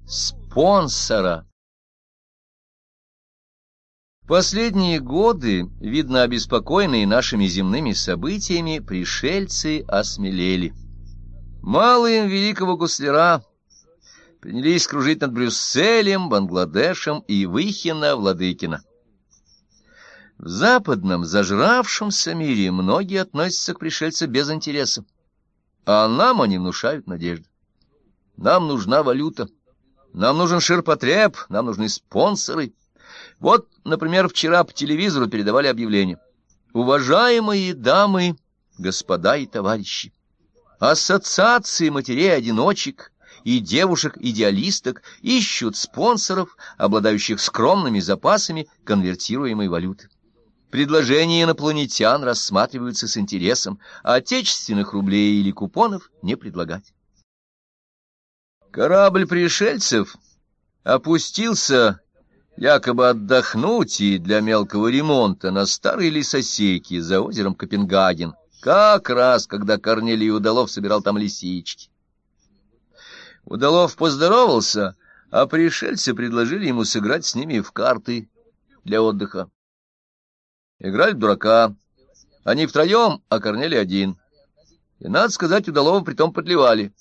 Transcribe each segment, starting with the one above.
спонсора. В последние годы, видно обеспокоенные нашими земными событиями, пришельцы осмелели. Мало им великого гусляра. Принялись кружить над Брюсселем, Бангладешем и Выхино-Владыкино. В западном, зажравшемся мире многие относятся к пришельцам без интереса, а нам они внушают надежды. Нам нужна валюта, нам нужен ширпотреб, нам нужны спонсоры. Вот, например, вчера по телевизору передавали объявление: «Уважаемые дамы, господа и товарищи, ассоциации матерей-одиночек и девушек-идеалисток ищут спонсоров, обладающих скромными запасами конвертируемой валюты. Предложения инопланетян рассматриваются с интересом, а отечественных рублей или купонов не предлагать». Корабль пришельцев опустился якобы отдохнуть и для мелкого ремонта на старой лесосеке за озером Копенгаген, как раз когда Корнелий Удалов собирал там лисички. Удалов поздоровался, а пришельцы предложили ему сыграть с ними в карты для отдыха. Играли в дурака. Они втроем, а Корнелий один. И, надо сказать, Удалова притом подливали.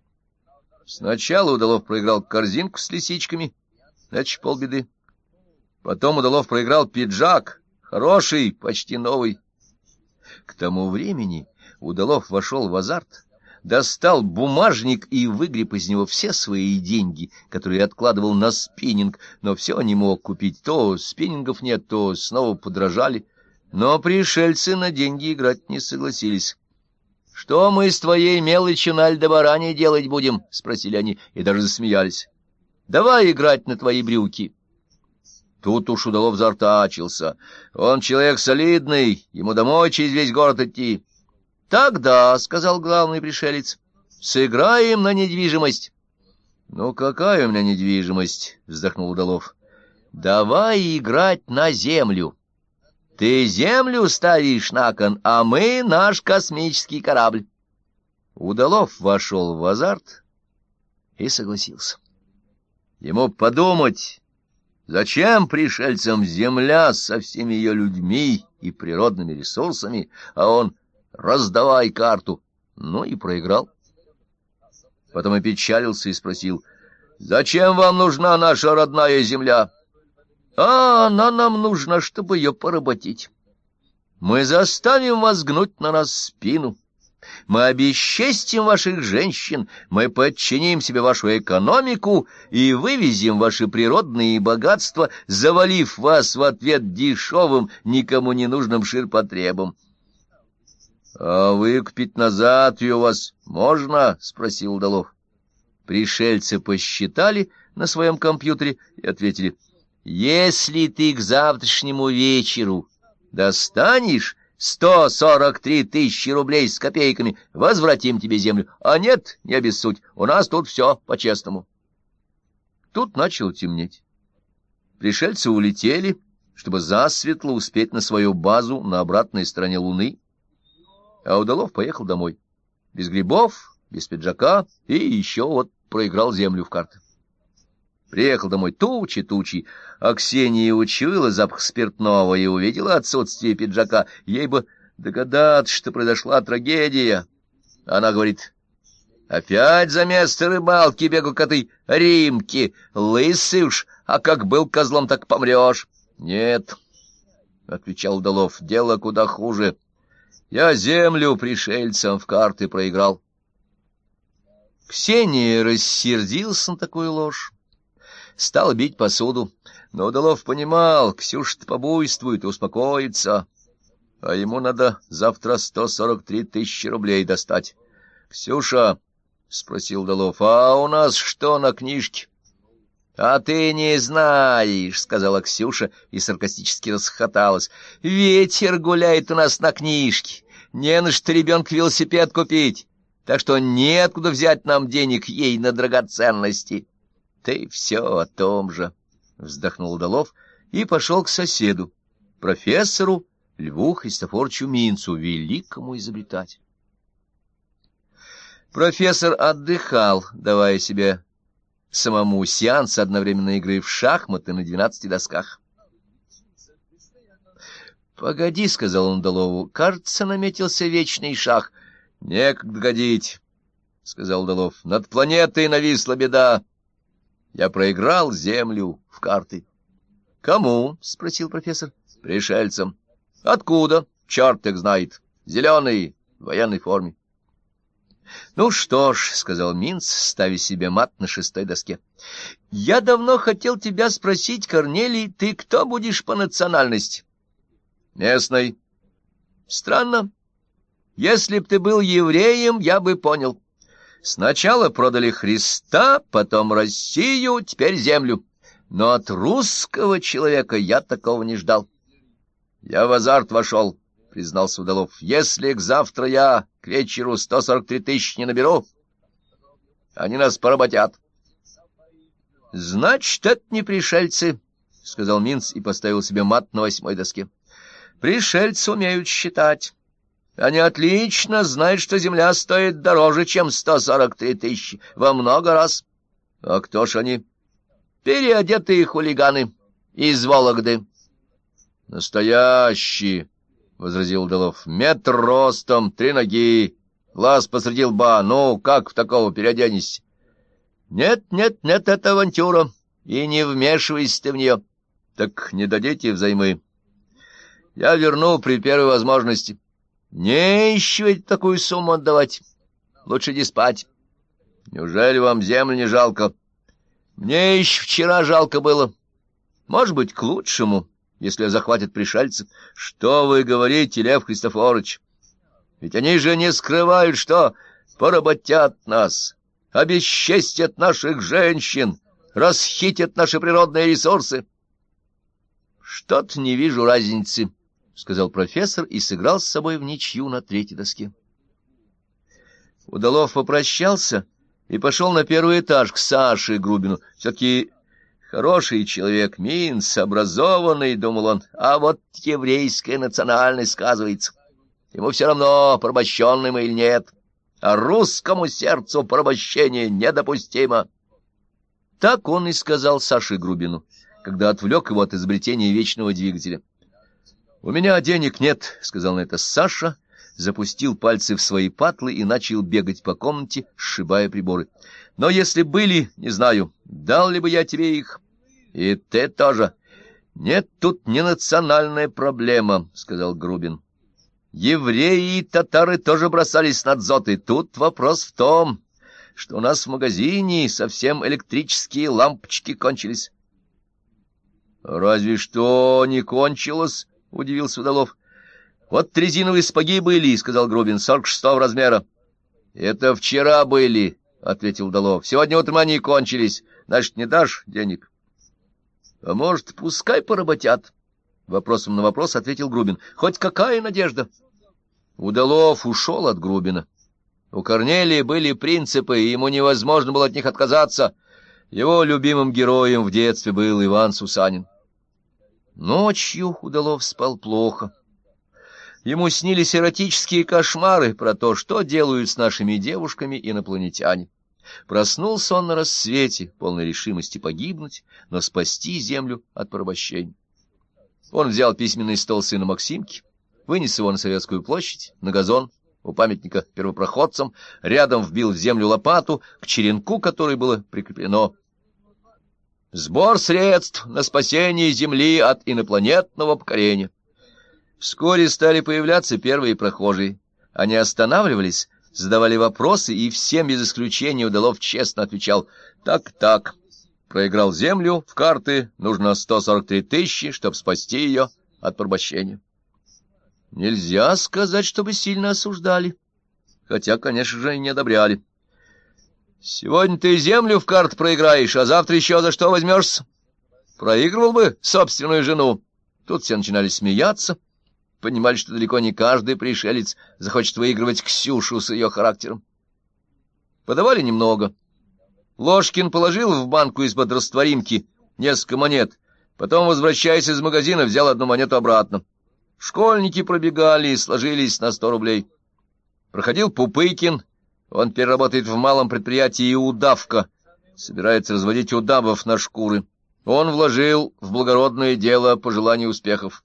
Сначала Удалов проиграл корзинку с лисичками, это ж полбеды. Потом Удалов проиграл пиджак, хороший, почти новый. К тому времени Удалов вошел в азарт, достал бумажник и выгреб из него все свои деньги, которые откладывал на спиннинг, но все не мог купить. То спиннингов нет, то снова подорожали. Но пришельцы на деньги играть не согласились. — Что мы с твоей мелочью на Альдебаране делать будем? — спросили они и даже засмеялись. — Давай играть на твои брюки. Тут уж Удалов заортачился. Он человек солидный, ему домой через весь город идти. — Тогда, — сказал главный пришелец, — сыграем на недвижимость. — Ну, какая у меня недвижимость? — вздохнул Удалов. — Давай играть на землю. Ты землю ставишь на кон, а мы наш космический корабль. Удалов вошел в азарт и согласился. Ему подумать, зачем пришельцам земля со всеми ее людьми и природными ресурсами, а он раздавай карту. Ну и проиграл. Потом опечалился и спросил: зачем вам нужна наша родная земля? А она нам нужна, чтобы ее поработить. Мы заставим вас гнуть на нас спину. Мы обесчестим ваших женщин, мы подчиним себе вашу экономику и вывезем ваши природные богатства, завалив вас в ответ дешевым, никому не нужным ширпотребом. — А выкупить назад ее у вас можно? — спросил Удалов. Пришельцы посчитали на своем компьютере и ответили: если ты к завтрашнему вечеру достанешь 143 тысячи рублей с копейками, возвратим тебе землю. А нет, не обессудь, у нас тут все по-честному. Тут начало темнеть. Пришельцы улетели, чтобы засветло успеть на свою базу на обратной стороне Луны, а Удалов поехал домой. Без грибов, без пиджака и еще вот проиграл землю в карты. Приехал домой тучи, а Ксения учуяла запах спиртного и увидела отсутствие пиджака. Ей бы догадаться, что произошла трагедия. Она говорит: опять за место рыбалки бегу к этой Римке. Лысый уж, а как был козлом, так помрешь. — Нет, — отвечал Удалов, — дело куда хуже. Я землю пришельцам в карты проиграл. Ксения рассердился на такую ложь. Стал бить посуду, но Удалов понимал, Ксюша-то побуйствует и успокоится, а ему надо завтра 143 тысячи рублей достать. — Ксюша, — спросил Удалов, — а у нас что на книжке? — А ты не знаешь, — сказала Ксюша и саркастически расхохоталась. — Ветер гуляет у нас на книжке, не на что ребенку велосипед купить, так что неоткуда взять нам денег ей на драгоценности. — Ты все о том же, — вздохнул Удалов и пошел к соседу, профессору Льву Христофоровичу Минцу, великому изобретателю. Профессор отдыхал, давая себе самому сеанс одновременной игры в шахматы на 12 досках. — Погоди, — сказал он Удалову, — кажется, наметился вечный шах. — Некогда годить, — сказал Удалов. — Над планетой нависла беда. Я проиграл землю в карты. — Кому? — спросил профессор. — Пришельцам. — Откуда? — Черт их знает. Зеленый, в военной форме. — Ну что ж, — сказал Минц, ставя себе мат на 6-й доске. — Я давно хотел тебя спросить, Корнелий, ты кто будешь по национальности? — Местный. — Странно. Если б ты был евреем, я бы понял. Сначала продали Христа, потом Россию, теперь землю. Но от русского человека я такого не ждал. — Я в азарт вошел, — признался Удалов. — Если к завтра я к вечеру 143 тысячи не наберу, они нас поработят. — Значит, это не пришельцы, — сказал Минц и поставил себе мат на 8-й доске. — Пришельцы умеют считать. Они отлично знают, что земля стоит дороже, чем 143 тысячи, во много раз. — А кто ж они? — Переодетые хулиганы из Вологды. — Настоящие, — возразил Удалов. — Метр ростом, 3 ноги, глаз посреди лба. Ну, как в такого переоденешься? — Нет, это авантюра, и не вмешивайся ты в нее. — Так не дадите взаймы? — Я верну при первой возможности. — Не ищу ведь такую сумму отдавать. Лучше не спать. — Неужели вам землю не жалко? — Мне еще вчера жалко было. Может быть, к лучшему, если захватят пришельцев. — Что вы говорите, Лев Христофорович? Ведь они же не скрывают, что поработят нас, обесчестят наших женщин, расхитят наши природные ресурсы. — Что-то не вижу разницы, — сказал профессор и сыграл с собой в ничью на 3-й доске. Удалов попрощался и пошел на 1-й этаж к Саше Грубину. Все-таки хороший человек, Минц, образованный, — думал он, — а вот еврейская национальность сказывается. Ему все равно, порабощенный мы или нет, а русскому сердцу порабощение недопустимо. Так он и сказал Саше Грубину, когда отвлек его от изобретения вечного двигателя. — У меня денег нет, — сказал на это Саша, запустил пальцы в свои патлы и начал бегать по комнате, сшибая приборы. — Но если были, не знаю, дал ли бы я тебе их? — И ты тоже. — Нет, тут не национальная проблема, — сказал Грубин. — Евреи и татары тоже бросались на дзоты. Тут вопрос в том, что у нас в магазине совсем электрические лампочки кончились. — Разве что не кончилось, — удивился Удалов. — Вот резиновые сапоги были, — сказал Грубин, — 46-го размера. — Это вчера были, — ответил Удалов. — Сегодня утром они кончились. Значит, не дашь денег? — А может, пускай поработят? — вопросом на вопрос ответил Грубин. — Хоть какая надежда? Удалов ушел от Грубина. У Корнелия были принципы, и ему невозможно было от них отказаться. Его любимым героем в детстве был Иван Сусанин. Ночью Удалов спал плохо. Ему снились эротические кошмары про то, что делают с нашими девушками инопланетяне. Проснулся он на рассвете, полной решимости погибнуть, но спасти землю от порабощения. Он взял письменный стол сына Максимки, вынес его на Советскую площадь, на газон, у памятника первопроходцам, рядом вбил в землю лопату, к черенку которой было прикреплено: «Сбор средств на спасение Земли от инопланетного покорения». Вскоре стали появляться первые прохожие. Они останавливались, задавали вопросы, и всем без исключения Удалов честно отвечал: «Так, проиграл землю в карты, нужно 143 тысячи, чтобы спасти ее от порабощения». Нельзя сказать, чтобы сильно осуждали, хотя, конечно же, и не одобряли. «Сегодня ты землю в карты проиграешь, а завтра еще за что возьмешься? Проигрывал бы собственную жену». Тут все начинали смеяться, понимали, что далеко не каждый пришелец захочет выигрывать Ксюшу с ее характером. Подавали немного. Ложкин положил в банку из-под растворимки несколько монет, потом, возвращаясь из магазина, взял 1 монету обратно. Школьники пробегали и сложились на 100 рублей. Проходил Пупыкин, он переработает в малом предприятии «Удавка». собирается разводить удавов на шкуры. Он вложил в благородное дело пожелание успехов.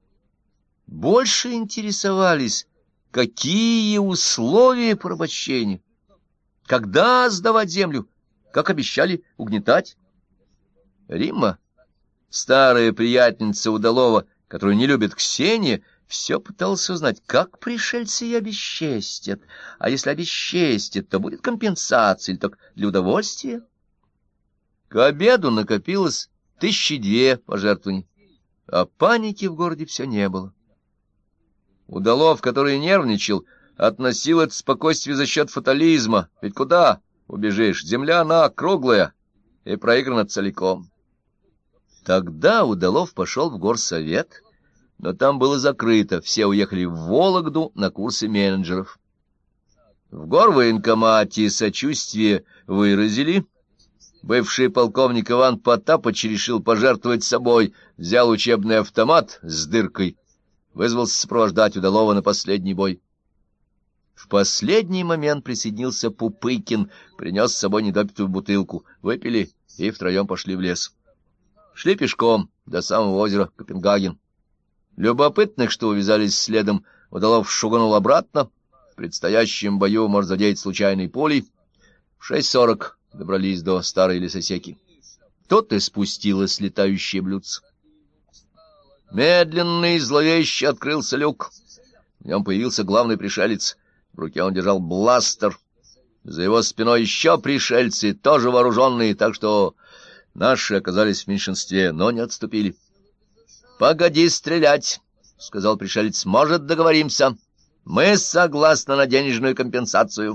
Больше интересовались, какие условия порабощения, когда сдавать землю, как обещали угнетать. Римма, старая приятельница Удалова, которую не любит Ксения, все пыталась узнать, как пришельцы ее обесчестят, а если обесчестят, то будет компенсация или только для удовольствия. К обеду накопилось 1002 пожертвований, а паники в городе все не было. Удалов, который нервничал, относил это спокойствие за счет фатализма, ведь куда убежишь, земля она круглая и проиграна целиком. Тогда Удалов пошел в горсовет, но там было закрыто, все уехали в Вологду на курсы менеджеров. В горвоенкомате сочувствие выразили. Бывший полковник Иван Потапыч решил пожертвовать собой, взял учебный автомат с дыркой, вызвался сопровождать Удалова на последний бой. В последний момент присоединился Пупыкин, принес с собой недопитую бутылку, выпили и втроем пошли в лес. Шли пешком до самого озера Копенгаген. Любопытных, что увязались следом, Удалов шуганул обратно. В предстоящем бою может задеть случайной пулей. В 6:40 добрались до старой лесосеки. Тут и спустилось летающее блюдце. Медленно и зловеще открылся люк. В нем появился главный пришелец. В руке он держал бластер. За его спиной еще пришельцы, тоже вооруженные, так что наши оказались в меньшинстве, но не отступили. — Погоди стрелять, — сказал пришелец, — может, договоримся. Мы согласны на денежную компенсацию.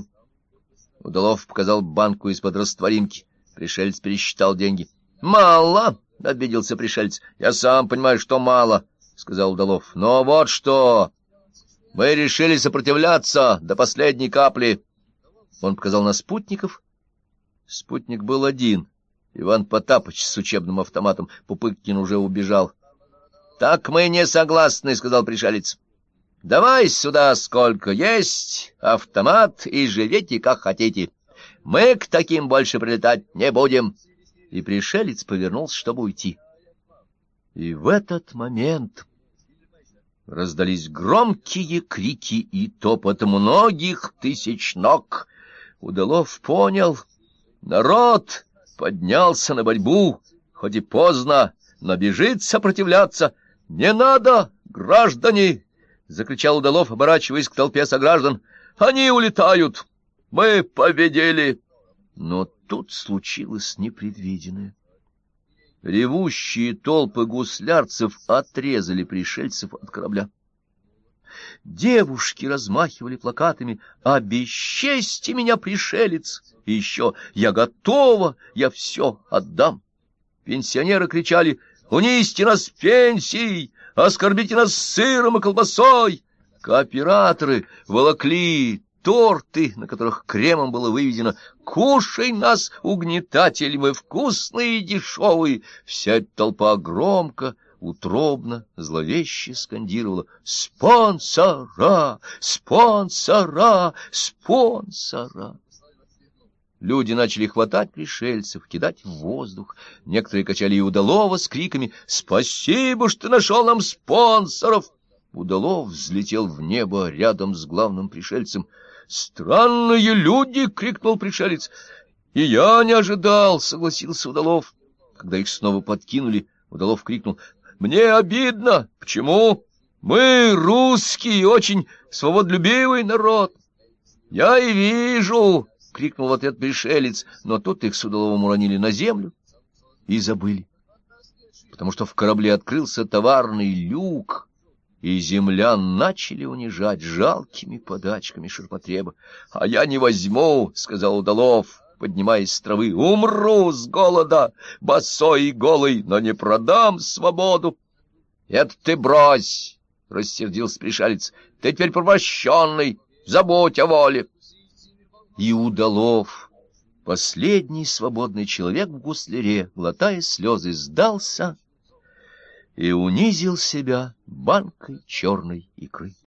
Удалов показал банку из-под растворимки. Пришелец пересчитал деньги. — Мало, — обиделся пришелец. — Я сам понимаю, что мало, — сказал Удалов. — Но вот что... Мы решили сопротивляться до последней капли. Он показал на спутников. Спутник был один. Иван Потапыч с учебным автоматом. Пупыкин уже убежал. — Так мы не согласны, — сказал пришелец. — Давай сюда сколько есть, автомат, и живите как хотите. Мы к таким больше прилетать не будем. И пришелец повернулся, чтобы уйти. И в этот момент раздались громкие крики и топот многих тысяч ног. Удалов понял. Народ поднялся на борьбу, хоть и поздно, но бежит сопротивляться. — Не надо, граждане! — закричал Удалов, оборачиваясь к толпе сограждан. — Они улетают! Мы победили! Но тут случилось непредвиденное. Ревущие толпы гуслярцев отрезали пришельцев от корабля. Девушки размахивали плакатами «Обесчести меня, пришелец!» и еще «Я готова, я все отдам!» Пенсионеры кричали «Унизьте нас пенсией! Оскорбите нас сыром и колбасой!» Кооператоры волокли торты, на которых кремом было выведено «Кушай нас, угнетатель, мы вкусные и дешевые!» Вся эта толпа громко, утробно, зловеще скандировала «Спонсора! Спонсора! Спонсора!» Люди начали хватать пришельцев, кидать в воздух. Некоторые качали и Удалова с криками «Спасибо, что ты нашел нам спонсоров!» Удалов взлетел в небо рядом с главным пришельцем. «Странные люди!» — крикнул пришелец. «И я не ожидал!» — согласился Удалов. Когда их снова подкинули, Удалов крикнул «Мне обидно! Почему? Мы, русские, очень свободолюбивый народ!» «Я и вижу!» — крикнул в ответ пришелец, но тут их с Удаловым уронили на землю и забыли, потому что в корабле открылся товарный люк, и землян начали унижать жалкими подачками ширпотреба. — А я не возьму, — сказал Удалов, поднимаясь с травы, — умру с голода, босой и голый, но не продам свободу. — Это ты брось, — рассердился пришелец, — ты теперь порабощенный, забудь о воле. И Удалов, последний свободный человек в гусляре, глотая слезы, сдался и унизил себя банкой черной икры.